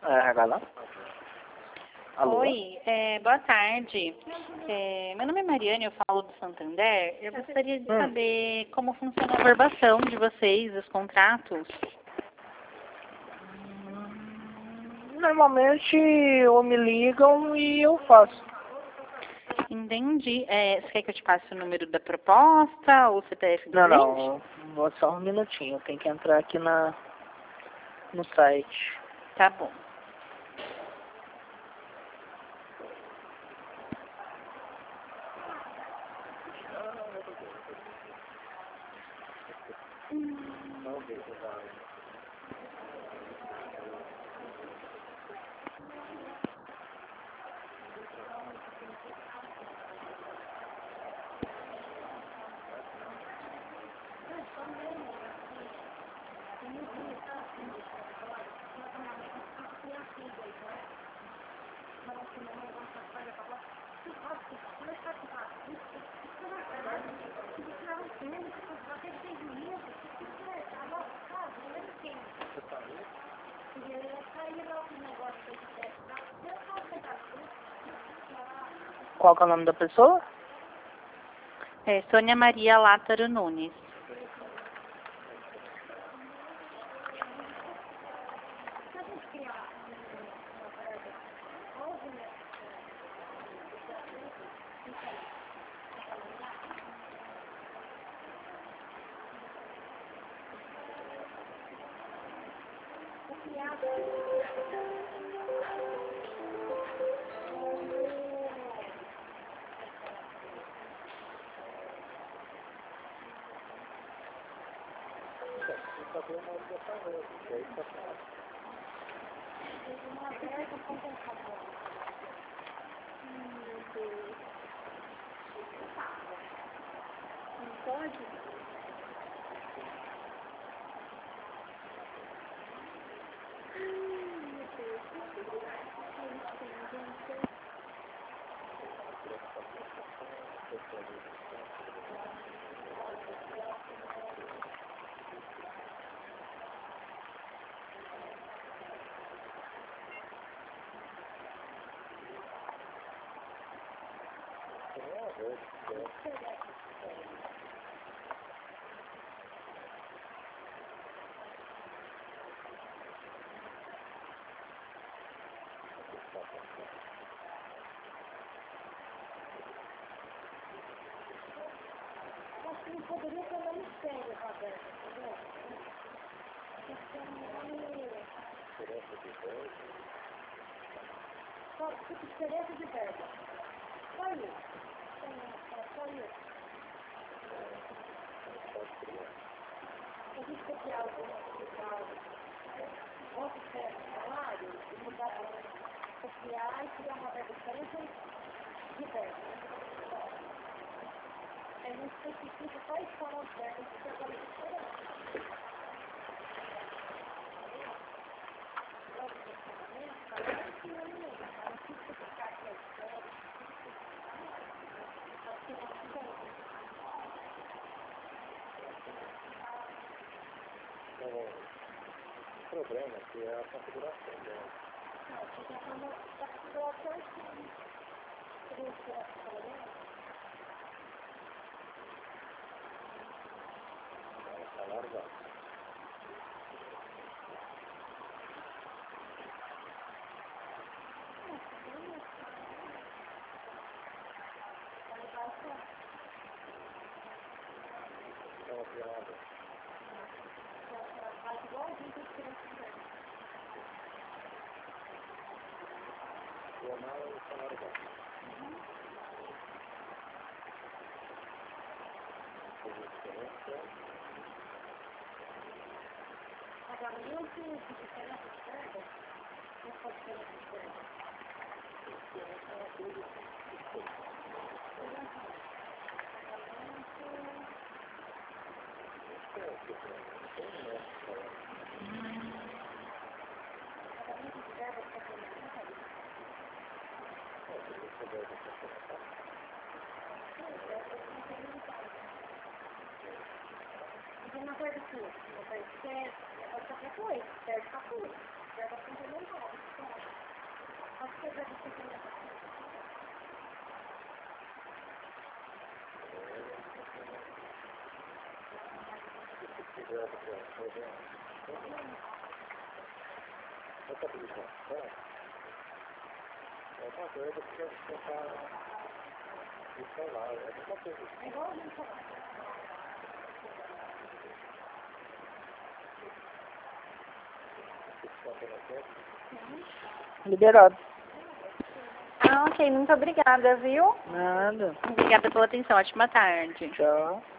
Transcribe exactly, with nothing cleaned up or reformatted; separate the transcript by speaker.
Speaker 1: É, R H lá? Alô?
Speaker 2: Oi, é, boa tarde. É, meu nome é Mariane, eu falo do Santander. Eu gostaria de
Speaker 1: Hum.
Speaker 2: saber como funciona a verbação de vocês, os contratos.
Speaker 1: Normalmente ou me ligam e eu faço.
Speaker 2: Entendi. É, você quer que eu te passe o número da proposta ou o C P F do
Speaker 1: Não,
Speaker 2: cliente?
Speaker 1: não, vou só um minutinho, tem que entrar aqui na, no site.
Speaker 2: Tá bom.
Speaker 1: Qual que é o nome da pessoa?
Speaker 2: É, Sônia Maria Látaro Nunes.
Speaker 3: O problema é que é a configuração dela. Está largado. Estava criada. O anal está largado.
Speaker 4: Uma coisa assim, uma coisa que é outra coisa, serve para tudo, serve para complementar.
Speaker 3: quiser, você vai essa habilitação é uma coisa que você está no celular, é uma coisa assim.
Speaker 1: Liberado.
Speaker 2: Ah, ok. Muito obrigada, viu?
Speaker 1: Nada.
Speaker 2: Obrigada pela atenção. Ótima tarde.
Speaker 1: Tchau.